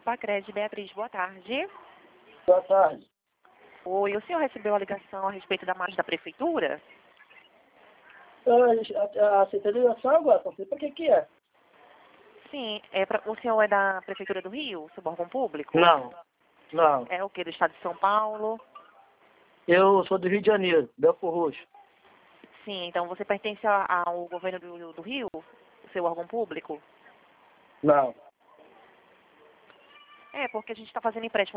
Pacred, Beatriz, boa tarde. Boa tarde. Oi, o senhor recebeu a ligação a respeito da marcha da prefeitura? A ligação agora, não sei para que é. Sim, o senhor é da prefeitura do Rio, seu órgão público? Não. É o quê? Do estado de São Paulo? Eu sou do Rio de Janeiro, Belfor Roxo. Sim, então você pertence ao governo do Rio, o seu órgão público? Não. É, porque a gente está fazendo empréstimo